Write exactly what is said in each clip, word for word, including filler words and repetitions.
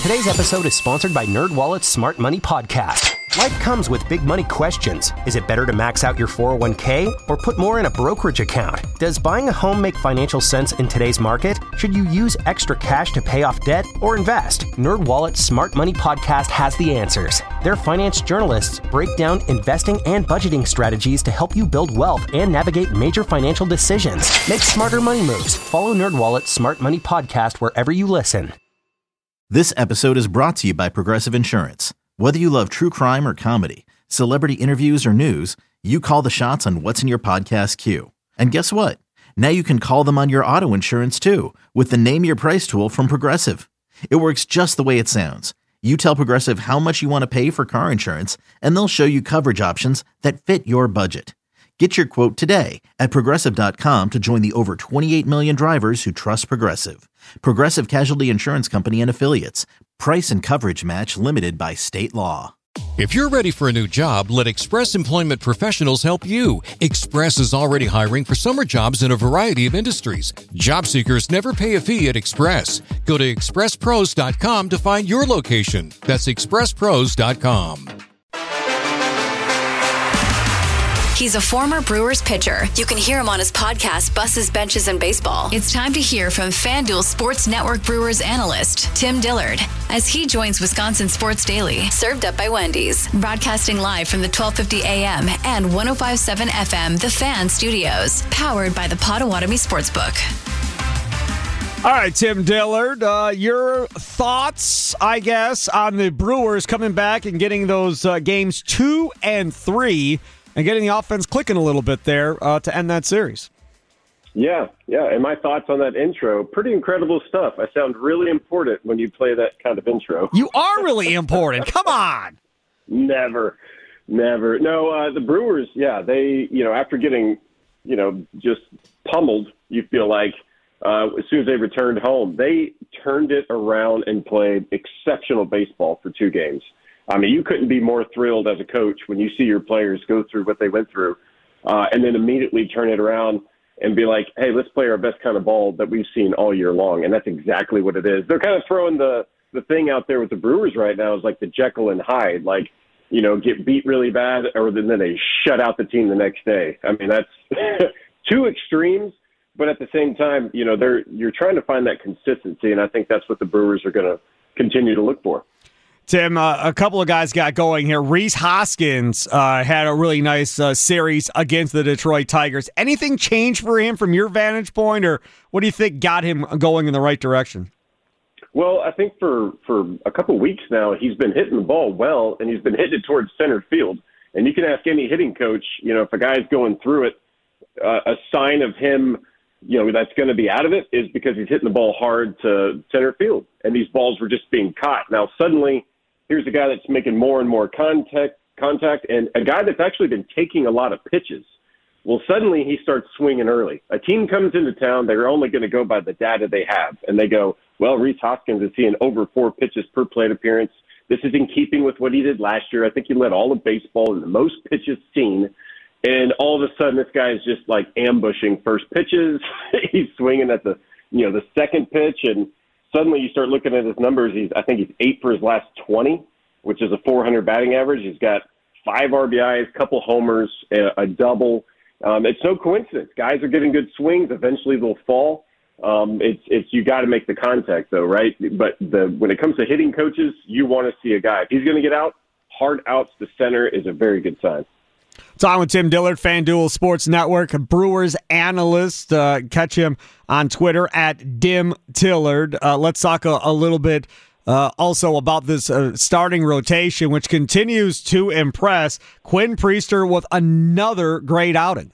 Today's episode is sponsored by NerdWallet's Smart Money Podcast. Life comes with big money questions. Is it better to max out your four oh one k or put more in a brokerage account? Does buying a home make financial sense in today's market? Should you use extra cash to pay off debt or invest? NerdWallet's Smart Money Podcast has the answers. Their finance journalists break down investing and budgeting strategies to help you build wealth and navigate major financial decisions. Make smarter money moves. Follow NerdWallet's Smart Money Podcast wherever you listen. This episode is brought to you by Progressive Insurance. Whether you love true crime or comedy, celebrity interviews or news, you call the shots on what's in your podcast queue. And guess what? Now you can call them on your auto insurance too with the Name Your Price tool from Progressive. It works just the way it sounds. You tell Progressive how much you want to pay for car insurance, and they'll show you coverage options that fit your budget. Get your quote today at Progressive dot com to join the over twenty-eight million drivers who trust Progressive. Progressive Casualty Insurance Company and Affiliates. Price and coverage match limited by state law. If you're ready for a new job, let Express Employment Professionals help you. Express is already hiring for summer jobs in a variety of industries. Job seekers never pay a fee at Express. Go to express pros dot com to find your location. That's express pros dot com. He's a former Brewers pitcher. You can hear him on his podcast, Buses, Benches, and Baseball. It's time to hear from FanDuel Sports Network Brewers analyst, Tim Dillard, as he joins Wisconsin Sports Daily, served up by Wendy's, broadcasting live from the twelve fifty a.m. and one oh five point seven F M, The Fan Studios, powered by the Potawatomi Sportsbook. All right, Tim Dillard, uh, your thoughts, I guess, on the Brewers coming back and getting those uh, games two and three and getting the offense clicking a little bit there uh, to end that series. Yeah, yeah, and my thoughts on that intro, pretty incredible stuff. I sound really important when you play that kind of intro. You are really important. Come on. Never, never. No, uh, the Brewers, yeah, they, you know, after getting, you know, just pummeled, you feel like, uh, as soon as they returned home, they turned it around and played exceptional baseball for two games. I mean, you couldn't be more thrilled as a coach when you see your players go through what they went through uh, and then immediately turn it around and be like, hey, let's play our best kind of ball that we've seen all year long. And that's exactly what it is. They're kind of throwing the, the thing out there with the Brewers right now is like the Jekyll and Hyde, like, you know, get beat really bad or then they shut out the team the next day. I mean, that's two extremes, but at the same time, you know, they're you're trying to find that consistency, and I think that's what the Brewers are going to continue to look for. Tim, uh, a couple of guys got going here. Rhys Hoskins uh, had a really nice uh, series against the Detroit Tigers. Anything change for him from your vantage point, or what do you think got him going in the right direction? Well, I think for, for a couple weeks now, he's been hitting the ball well, and he's been hitting it towards center field. And you can ask any hitting coach, you know, if a guy's going through it, uh, a sign of him, you know, that's going to be out of it is because he's hitting the ball hard to center field, and these balls were just being caught. Now, suddenly, here's a guy that's making more and more contact, contact, and a guy that's actually been taking a lot of pitches. Well, suddenly he starts swinging early. A team comes into town, they're only going to go by the data they have, and they go, well, Rhys Hoskins is seeing over four pitches per plate appearance. This is in keeping with what he did last year. I think he led all of baseball in the most pitches seen, and all of a sudden this guy is just like ambushing first pitches. He's swinging at the, you know, the second pitch, and suddenly you start looking at his numbers. He's, I think he's eight for his last twenty, which is a four hundred batting average. He's got five R B Is, a couple homers, a, a double. Um, it's no coincidence. Guys are getting good swings. Eventually they'll fall. Um, it's, it's, you got to make the contact though, right? But the, when it comes to hitting coaches, you want to see a guy. If he's going to get out, hard outs to center is a very good sign. Talking with Tim Dillard, FanDuel Sports Network, Brewers analyst. Uh, catch him on Twitter at Dim Tillard. Uh, let's talk a, a little bit uh, also about this uh, starting rotation, which continues to impress. Quinn Priester with another great outing.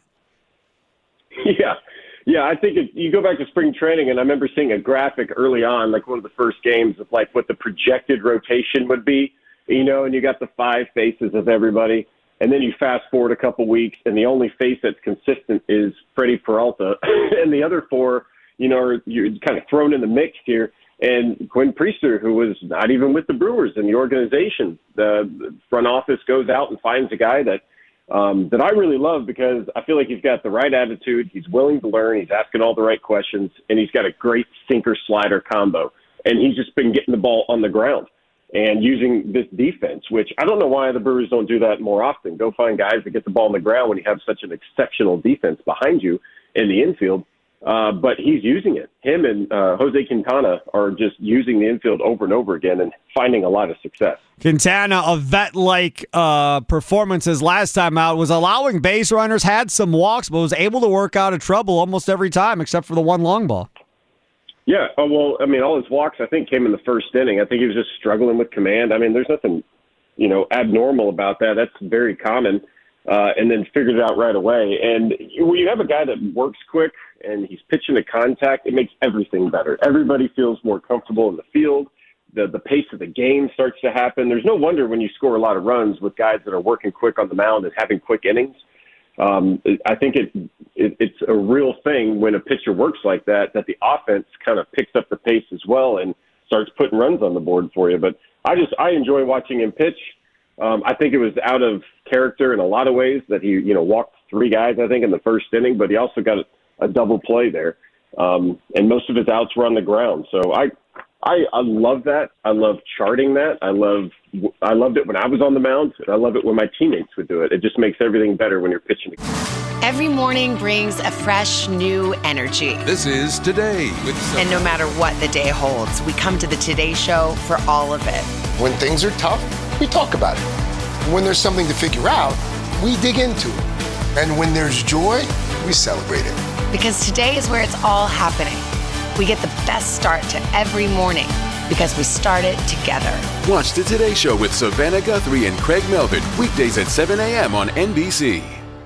Yeah. Yeah, I think it, you go back to spring training, and I remember seeing a graphic early on, like one of the first games, of like what the projected rotation would be, you know, and you got the five faces of everybody. And then you fast forward a couple weeks, and the only face that's consistent is Freddie Peralta. And the other four, you know, are you're kind of thrown in the mix here. And Quinn Priester, who was not even with the Brewers in the organization, the front office goes out and finds a guy that um, that I really love because I feel like he's got the right attitude. He's willing to learn. He's asking all the right questions, and he's got a great sinker-slider combo. and he's just been getting the ball on the ground and using this defense, which I don't know why the Brewers don't do that more often. Go find guys that get the ball on the ground when you have such an exceptional defense behind you in the infield. Uh, but he's using it. Him and uh, Jose Quintana are just using the infield over and over again and finding a lot of success. Quintana, a vet-like uh, performances last time out, was allowing base runners, had some walks, but was able to work out of trouble almost every time except for the one long ball. Yeah, oh, well, I mean, all his walks, I think, came in the first inning. I think he was just struggling with command. I mean, there's nothing, you know, abnormal about that. That's very common. Uh, and then figured it out right away. And when you have a guy that works quick and he's pitching to contact, it makes everything better. Everybody feels more comfortable in the field. The the pace of the game starts to happen. There's no wonder when you score a lot of runs with guys that are working quick on the mound and having quick innings. Um, I think it, it it's a real thing when a pitcher works like that, that the offense kind of picks up the pace as well and starts putting runs on the board for you. But I just I enjoy watching him pitch. Um, I think it was out of character in a lot of ways that he, you know, walked three guys, I think, in the first inning, but he also got a, a double play there. Um, and most of his outs were on the ground. So I, I, I love that. I love charting that. I love, I loved it when I was on the mound, and I love it when my teammates would do it. It just makes everything better when you're pitching. Every morning brings a fresh, new energy. This is Today with Sophie. And no matter what the day holds, we come to the Today Show for all of it. When things are tough, we talk about it. When there's something to figure out, we dig into it. And when there's joy, we celebrate it. Because today is where it's all happening. We get the best start to every morning because we start it together. Watch the Today Show with Savannah Guthrie and Craig Melvin, weekdays at seven a.m. on N B C.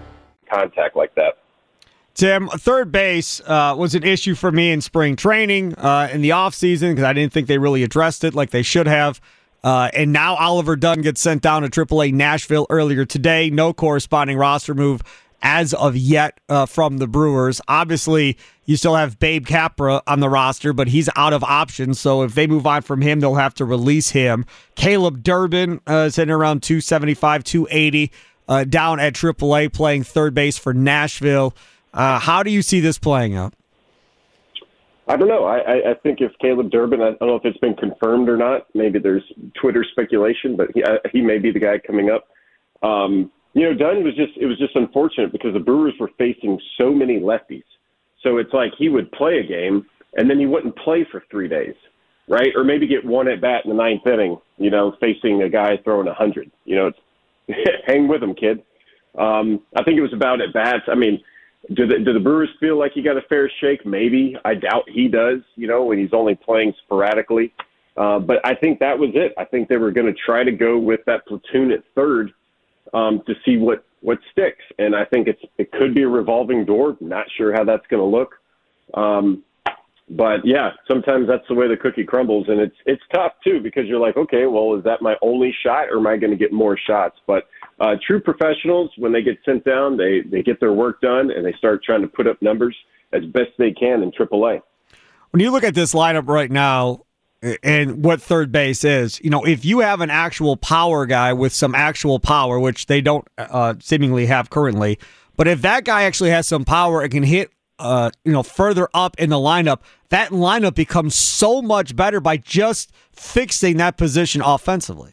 Contact like that. Tim, third base uh, was an issue for me in spring training, uh, in the offseason, because I didn't think they really addressed it like they should have. Uh, and now Oliver Dunn gets sent down to triple A Nashville earlier today. No corresponding roster move as of yet uh, from the Brewers. Obviously, you still have Babe Capra on the roster, but he's out of options. So if they move on from him, they'll have to release him. Caleb Durbin uh, is hitting around two seventy-five, two eighty uh, down at triple A, playing third base for Nashville. Uh, how do you see this playing out? I don't know. I, I think if Caleb Durbin, I don't know if it's been confirmed or not. Maybe there's Twitter speculation, but he, uh, he may be the guy coming up. Um, you know, Dunn was just, it was just unfortunate because the Brewers were facing so many lefties. So it's like he would play a game and then he wouldn't play for three days, right? Or maybe get one at bat in the ninth inning, you know, facing a guy throwing a hundred. You know, it's hang with him, kid. Um, I think it was about at bats. I mean, Do the, do the Brewers feel like he got a fair shake? Maybe. I doubt he does, you know, when he's only playing sporadically. Uh, but I think that was it. I think they were going to try to go with that platoon at third um, to see what, what sticks. And I think it's it could be a revolving door. Not sure how that's going to look. Um, but, yeah, sometimes that's the way the cookie crumbles. And it's it's tough, too, because you're like, okay, well, is that my only shot or am I going to get more shots? But Uh, true professionals, when they get sent down, they, they get their work done, and they start trying to put up numbers as best they can in triple A. When you look at this lineup right now and what third base is, you know, if you have an actual power guy with some actual power, which they don't uh, seemingly have currently, but if that guy actually has some power and can hit, uh, you know, further up in the lineup, that lineup becomes so much better by just fixing that position offensively.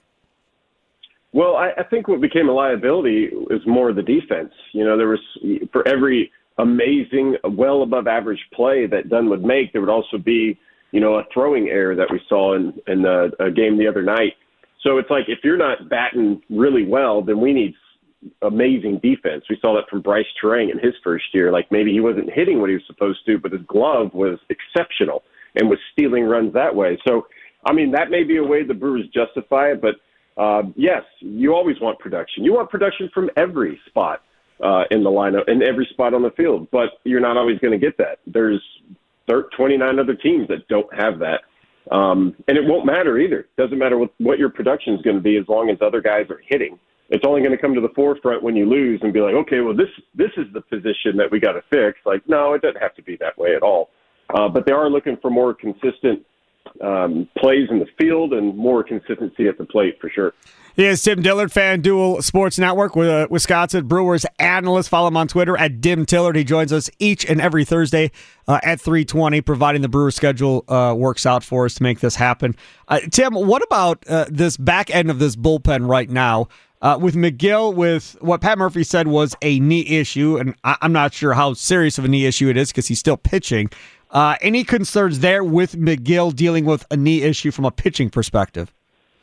Well, I, I think what became a liability is more the defense. You know, there was, for every amazing, well above average play that Dunn would make, there would also be, you know, a throwing error that we saw in, in a, a game the other night. So it's like, if you're not batting really well, then we need amazing defense. We saw that from Bryce Terang in his first year. Like, maybe he wasn't hitting what he was supposed to, but his glove was exceptional and was stealing runs that way. So, I mean, that may be a way the Brewers justify it, but Uh, yes, you always want production. You want production from every spot uh, in the lineup and every spot on the field, but you're not always going to get that. There's twenty-nine other teams that don't have that, um, and it won't matter either. It doesn't matter what, what your production is going to be as long as other guys are hitting. It's only going to come to the forefront when you lose and be like, okay, well, this this is the position that we got to fix. Like, no, it doesn't have to be that way at all. Uh, but they are looking for more consistent um, plays in the field and more consistency at the plate for sure. He is Tim Dillard, FanDuel Sports Network, with a Wisconsin Brewers analyst. Follow him on Twitter at Dim Tillard. He joins us each and every Thursday uh, at three twenty, providing the Brewers schedule uh, works out for us to make this happen. Uh, Tim, what about uh, this back end of this bullpen right now? Uh, with McGill, with what Pat Murphy said was a knee issue, and I- I'm not sure how serious of a knee issue it is because he's still pitching. Uh, any concerns there with McGill dealing with a knee issue from a pitching perspective?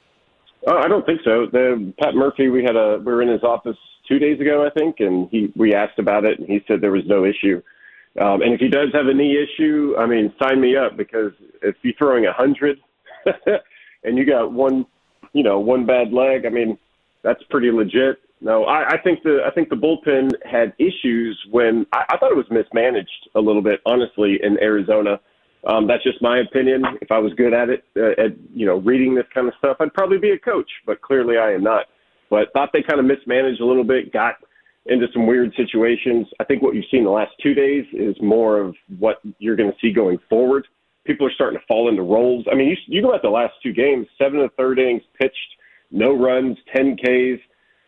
Uh, I don't think so. The Pat Murphy, we had a we were in his office two days ago, I think, and he we asked about it, and he said there was no issue. Um, and if he does have a knee issue, I mean, sign me up, because if you're throwing a hundred and you got one, you know, one bad leg, I mean, that's pretty legit. No, I, I think the I think the bullpen had issues when I, I thought it was mismanaged a little bit, honestly, in Arizona. Um, that's just my opinion. If I was good at it, uh, at you know, reading this kind of stuff, I'd probably be a coach. But clearly, I am not. But thought they kind of mismanaged a little bit, got into some weird situations. I think what you've seen the last two days is more of what you're going to see going forward. People are starting to fall into roles. I mean, you, you go at the last two games, seven and a third innings pitched, no runs, ten Ks.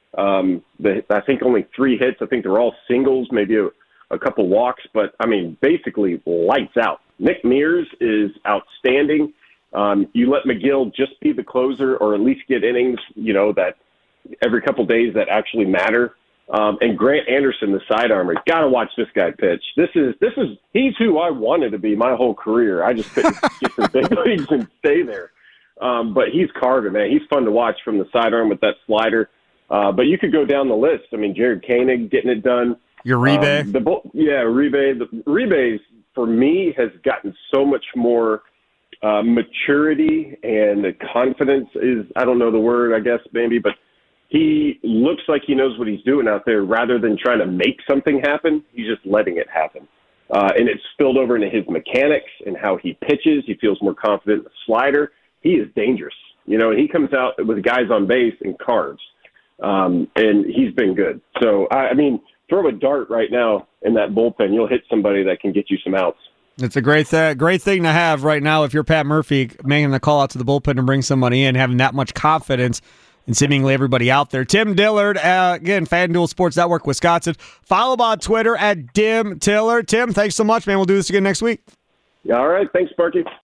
Um, the, I think only three hits. I think they're all singles, maybe a, a couple walks. But, I mean, basically lights out. Nick Mears is outstanding. Um, you let McGill just be the closer, or at least get innings, you know, that every couple days that actually matter. Um, and Grant Anderson, the sidearmer, got to watch this guy pitch. This is this is he's who I wanted to be my whole career. I just couldn't get to the big leagues and stay there. Um, but he's carving, man. He's fun to watch from the sidearm with that slider. Uh, but you could go down the list. I mean, Jared Koenig getting it done. Uribe. Um, the yeah, Uribe. The, Uribe's, for me, has gotten so much more uh, maturity, and the confidence is, I don't know the word, I guess, maybe, but he looks like he knows what he's doing out there rather than trying to make something happen. He's just letting it happen. Uh, and it's spilled over into his mechanics and how he pitches. He feels more confident in the slider. He is dangerous. You know, he comes out with guys on base and carves. Um, and he's been good. So, I, I mean, throw a dart right now in that bullpen. You'll hit somebody that can get you some outs. It's a great th- great thing to have right now if you're Pat Murphy, making the call out to the bullpen to bring somebody in, having that much confidence in seemingly everybody out there. Tim Dillard, uh, again, FanDuel Sports Network, Wisconsin. Follow him on Twitter at Dim Tillard. Tim, thanks so much, man. We'll do this again next week. All right. Thanks, Sparky.